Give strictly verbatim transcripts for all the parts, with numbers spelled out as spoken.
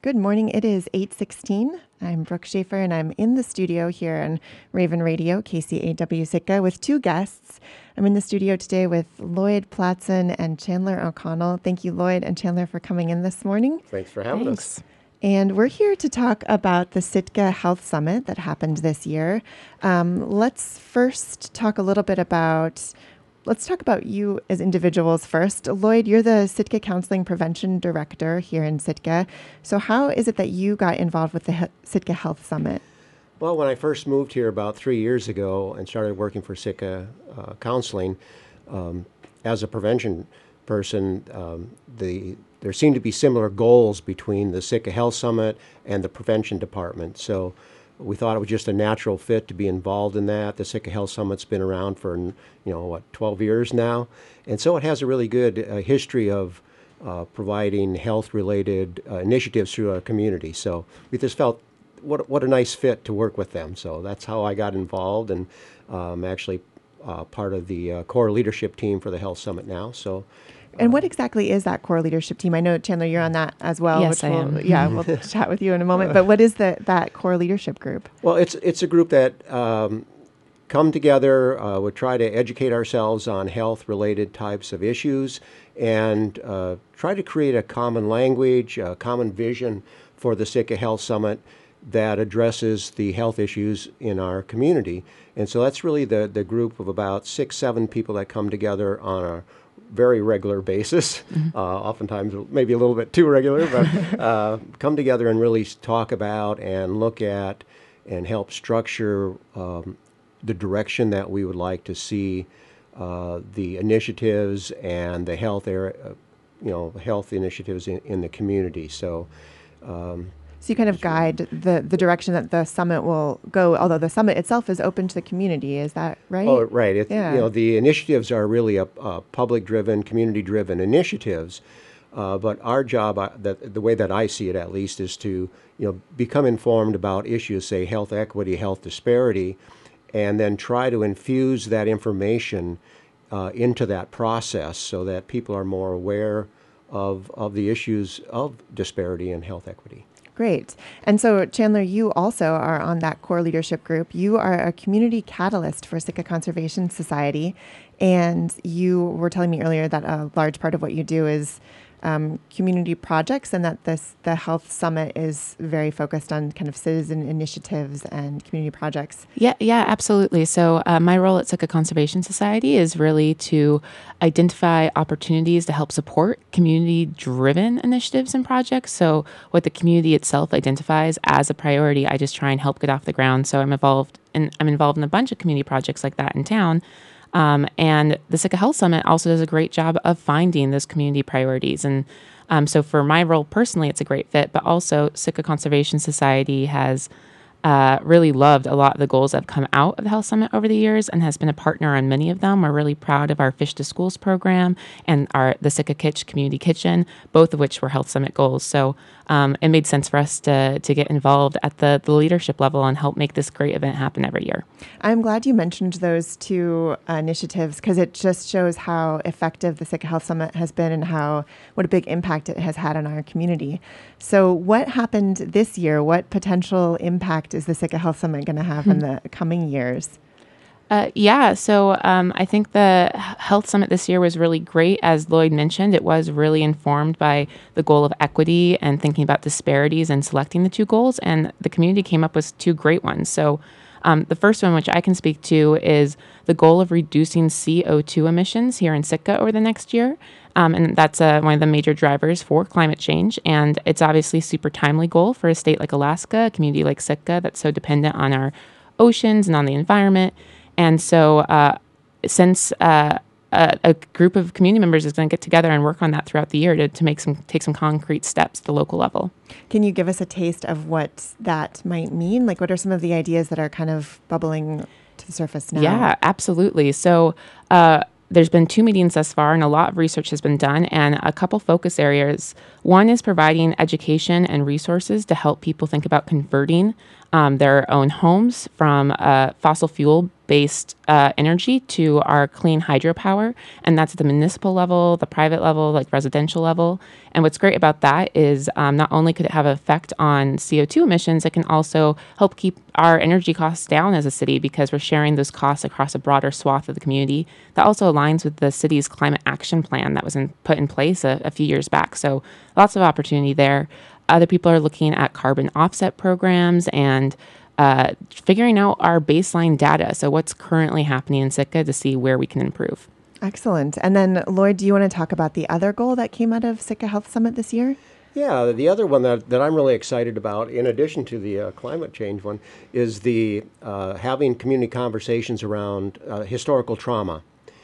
Good morning. It is eight sixteen. I'm Brooke Schaefer, and I'm in the studio here on Raven Radio, K C A W Sitka, with two guests. I'm in the studio today with Lloyd Platson and Chandler O'Connell. Thank you, Lloyd and Chandler, for coming in this morning. Thanks for having Thanks. us. And we're here to talk about the Sitka Health Summit that happened this year. Um, let's first talk a little bit about Let's talk about you as individuals first. Lloyd, you're the Sitka Counseling Prevention Director here in Sitka. So how is it that you got involved with the He- Sitka Health Summit? Well, when I first moved here about three years ago and started working for Sitka uh, Counseling, um, as a prevention person, um, the there seemed to be similar goals between the Sitka Health Summit and the Prevention Department. So we thought it was just a natural fit to be involved in that. The Sitka Health Summit's been around for, you know, what, twelve years now. And so it has a really good uh, history of uh, providing health-related uh, initiatives through our community. So we just felt what what a nice fit to work with them. So that's how I got involved, and um, actually uh, part of the uh, core leadership team for the Health Summit now. So. And what exactly is that core leadership team? I know, Chandler, you're on that as well. Yes, which I we'll, am. Yeah, we'll chat with you in a moment. But what is the, that core leadership group? Well, it's it's a group that um, come together, uh, would try to educate ourselves on health-related types of issues, and uh, try to create a common language, a common vision for the Sitka Health Summit that addresses the health issues in our community. And so that's really the, the group of about six, seven people that come together on a very regular basis, mm-hmm. uh, oftentimes maybe a little bit too regular, but uh, come together and really talk about and look at and help structure um, the direction that we would like to see uh, the initiatives and the health area, uh, you know, health initiatives in, in the community. So. Um, So you kind of guide the, the direction that the summit will go, although the summit itself is open to the community. Is that right? Oh, right. It, yeah. You know, the initiatives are really a, a public-driven, community-driven initiatives. Uh, but our job, uh, that, the way that I see it at least, is to, you know, become informed about issues, say health equity, health disparity, and then try to infuse that information uh, into that process so that people are more aware of, of the issues of disparity and health equity. Great. And so, Chandler, you also are on that core leadership group. You are a community catalyst for Sitka Conservation Society. And you were telling me earlier that a large part of what you do is um, community projects, and that this the Health Summit is very focused on kind of citizen initiatives and community projects. Yeah, yeah, absolutely. So uh, my role at Sitka Conservation Society is really to identify opportunities to help support community-driven initiatives and projects. So what the community itself identifies as a priority, I just try and help get off the ground. So I'm involved in I'm involved in a bunch of community projects like that in town. Um, and the Sitka Health Summit also does a great job of finding those community priorities. And um, so for my role personally, it's a great fit, but also Sitka Conservation Society has uh, really loved a lot of the goals that have come out of the Health Summit over the years and has been a partner on many of them. We're really proud of our Fish to Schools program and our the Sitka Kitch Community Kitchen, both of which were Health Summit goals. So um, it made sense for us to to get involved at the, the leadership level and help make this great event happen every year. I'm glad you mentioned those two uh, initiatives, because it just shows how effective the Sitka Health Summit has been and how what a big impact it has had on our community. So what happened this year? What potential impact is the Sitka Health Summit going to have in the coming years? Uh, yeah, so um, I think the Health Summit this year was really great. As Lloyd mentioned, it was really informed by the goal of equity and thinking about disparities and selecting the two goals. And the community came up with two great ones. So um, the first one, which I can speak to, is the goal of reducing C O two emissions here in Sitka over the next year. Um, and that's uh, one of the major drivers for climate change. And it's obviously a super timely goal for a state like Alaska, a community like Sitka that's so dependent on our oceans and on the environment. And so uh, since uh, a, a group of community members is going to get together and work on that throughout the year to, to make some take some concrete steps at the local level. Can you give us a taste of what that might mean? Like, what are some of the ideas that are kind of bubbling to the surface now? Yeah, absolutely. So uh, there's been two meetings thus far, and a lot of research has been done, and a couple focus areas. One is providing education and resources to help people think about converting um, their own homes from uh, fossil fuel based uh, energy to our clean hydropower, and that's at the municipal level, the private level, like residential level. And what's great about that is um, not only could it have an effect on C O two emissions, it can also help keep our energy costs down as a city because we're sharing those costs across a broader swath of the community. That also aligns with the city's climate action plan that was in, put in place a, a few years back. So lots of opportunity there. Other people are looking at carbon offset programs and uh, figuring out our baseline data. So what's currently happening in Sitka to see where we can improve. Excellent. And then, Lloyd, do you want to talk about the other goal that came out of Sitka Health Summit this year? Yeah, the other one that, that I'm really excited about, in addition to the uh, climate change one, is the uh, having community conversations around uh, historical trauma.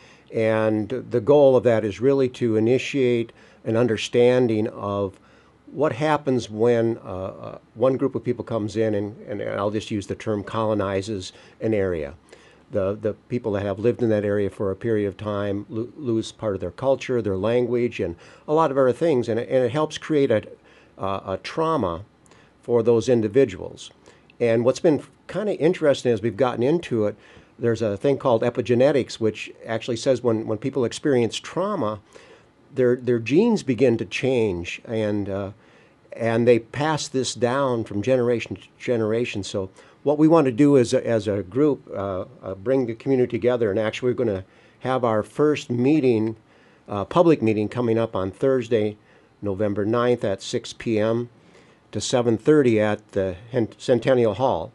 And the goal of that is really to initiate an understanding of what happens when uh, uh, one group of people comes in and, and I'll just use the term colonizes an area. The, the people that have lived in that area for a period of time lo- lose part of their culture, their language, and a lot of other things. And it, and it helps create a, uh, a trauma for those individuals. And what's been kind of interesting as we've gotten into it, there's a thing called epigenetics, which actually says when, when people experience trauma, their their genes begin to change, and uh, and they pass this down from generation to generation. So what we want to do is, as a group, uh, uh, bring the community together, and actually we're going to have our first meeting, uh, public meeting, coming up on Thursday, November ninth at six p.m. to seven thirty at the Centennial Hall.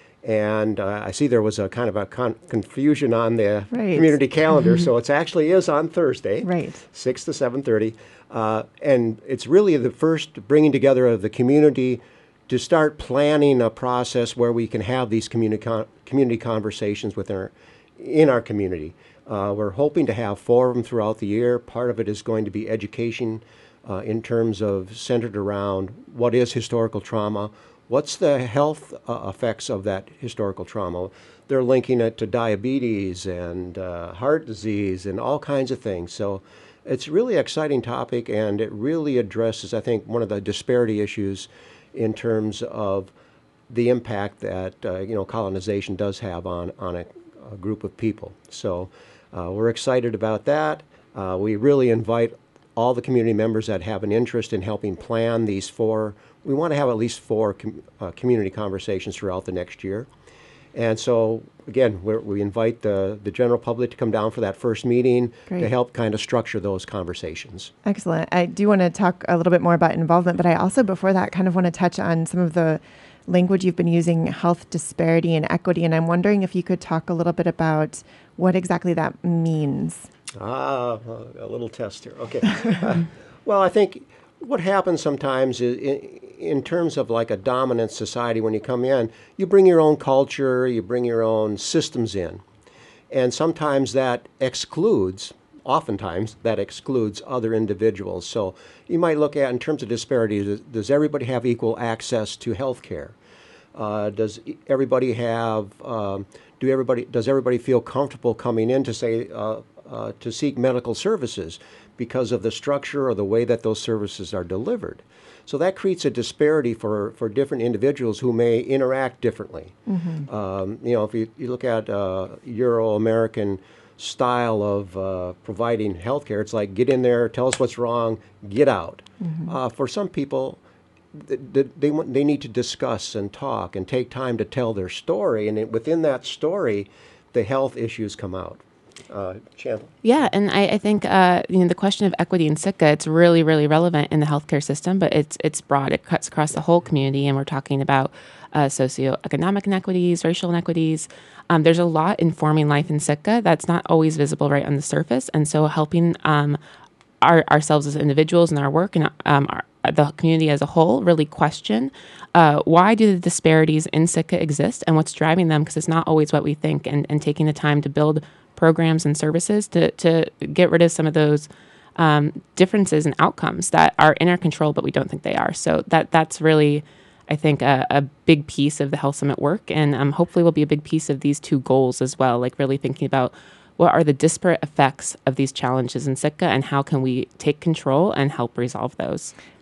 And uh, I see there was a kind of a con- confusion on the right. community calendar, so it actually is on Thursday, right. six to seven thirty. Uh, and it's really the first bringing together of the community to start planning a process where we can have these community con- community conversations within our, in our community. Uh, we're hoping to have four of them throughout the year. Part of it is going to be education uh, in terms of centered around what is historical trauma. What's the health uh, effects of that historical trauma? They're linking it to diabetes and uh, heart disease and all kinds of things. So it's really an exciting topic, and it really addresses, I think, one of the disparity issues in terms of the impact that uh, you know colonization does have on, on a, a group of people. So uh, we're excited about that. Uh, we really invite all the community members that have an interest in helping plan these four. We want to have at least four com- uh, community conversations throughout the next year. And so, again, we're, we invite the, the general public to come down for that first meeting Great. To help kind of structure those conversations. Excellent. I do want to talk a little bit more about involvement, but I also, before that, kind of want to touch on some of the language you've been using, health disparity and equity. And I'm wondering if you could talk a little bit about what exactly that means. Ah, a little test here. Okay. uh, well, I think what happens sometimes is in, in terms of like a dominant society, when you come in, you bring your own culture, you bring your own systems in. And sometimes that excludes, oftentimes that excludes other individuals. So you might look at, in terms of disparities, does, does everybody have equal access to health care? Uh, does everybody have, um, do everybody, does everybody feel comfortable coming in to say, uh, Uh, to seek medical services because of the structure or the way that those services are delivered? So that creates a disparity for, for different individuals who may interact differently. Mm-hmm. Um, you know, if you, you look at uh, Euro-American style of uh, providing health care, it's like, get in there, tell us what's wrong, get out. Mm-hmm. Uh, for some people, th- th- they, want, they need to discuss and talk and take time to tell their story, and it, within that story, the health issues come out. Uh, Chandler. Yeah, and I, I think uh, you know the question of equity in Sitka, it's really, really relevant in the healthcare system, but it's it's broad. It cuts across the whole community, and we're talking about uh, socioeconomic inequities, racial inequities. Um, there's a lot informing life in Sitka that's not always visible right on the surface, and so helping um, our, ourselves as individuals in our work and um, our, the community as a whole really question uh, why do the disparities in Sitka exist and what's driving them, because it's not always what we think, and, and taking the time to build programs and services to, to get rid of some of those um, differences and outcomes that are in our control, but we don't think they are. So that that's really, I think, a, a big piece of the Health Summit work, and um, hopefully will be a big piece of these two goals as well, like really thinking about what are the disparate effects of these challenges in Sitka and how can we take control and help resolve those.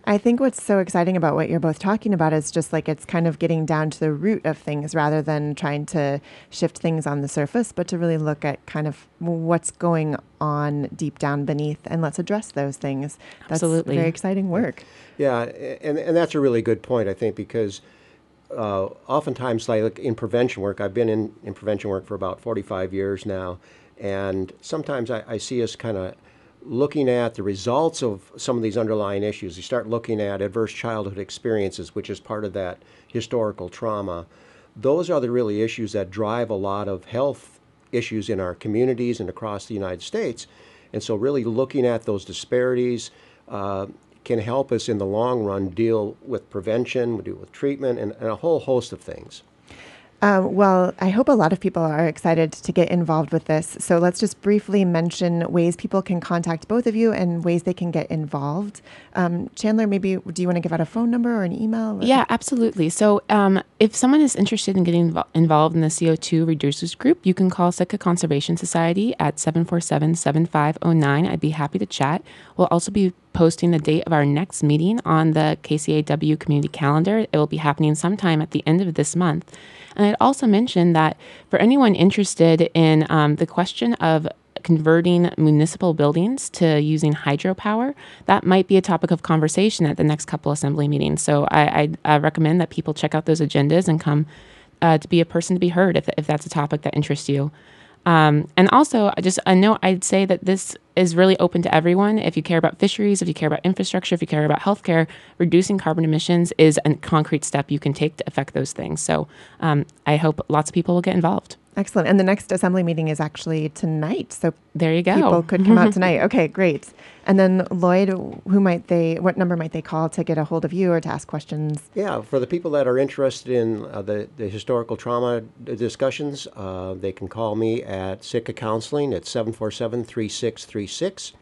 I think what's so exciting about what you're both talking about is just like it's kind of getting down to the root of things rather than trying to shift things on the surface, but to really look at kind of what's going on deep down beneath and let's address those things. That's Absolutely. very exciting work. Yeah, and, and that's a really good point, I think, because uh, oftentimes, like in prevention work, I've been in, in prevention work for about forty-five years now, and sometimes I, I see us kind of looking at the results of some of these underlying issues. You start looking at adverse childhood experiences, which is part of that historical trauma. Those are the really issues that drive a lot of health issues in our communities and across the United States. And so really looking at those disparities uh, can help us in the long run deal with prevention, deal with treatment, and, and a whole host of things. Uh, well, I hope a lot of people are excited to get involved with this. So let's just briefly mention ways people can contact both of you and ways they can get involved. Um, Chandler, maybe do you want to give out a phone number or an email? Yeah, absolutely. So um, if someone is interested in getting invo- involved in the C O two Reducers Group, you can call Sitka Conservation Society at seven four seven, seven five zero nine. I'd be happy to chat. We'll also be posting the date of our next meeting on the K C A W community calendar. It will be happening sometime at the end of this month. And I'd also mention that for anyone interested in um, the question of converting municipal buildings to using hydropower, that might be a topic of conversation at the next couple assembly meetings. So I, I uh, recommend that people check out those agendas and come uh, to be a person to be heard if, if that's a topic that interests you. Um, and also, just a note, I'd say that this is really open to everyone. If you care about fisheries, if you care about infrastructure, if you care about healthcare, reducing carbon emissions is a concrete step you can take to affect those things. So um, I hope lots of people will get involved. Excellent. And the next assembly meeting is actually tonight. So there you go. People could come out tonight. Okay, great. And then Lloyd, who might they, what number might they call to get a hold of you or to ask questions? Yeah, for the people that are interested in uh, the, the historical trauma discussions, uh, they can call me at Sitka Counseling at seven four seven, three six three six,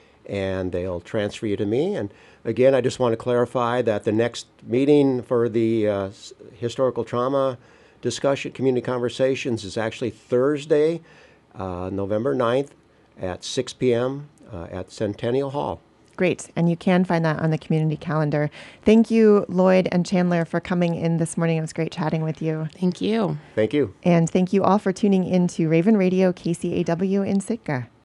and they'll transfer you to me. And again, I just want to clarify that the next meeting for the uh, historical trauma discussion, community conversations, is actually Thursday, uh, November ninth at six p.m. Uh, at Centennial Hall. Great. And you can find that on the community calendar. Thank you, Lloyd and Chandler, for coming in this morning. It was great chatting with you. Thank you. Thank you. And thank you all for tuning in to Raven Radio K C A W in Sitka.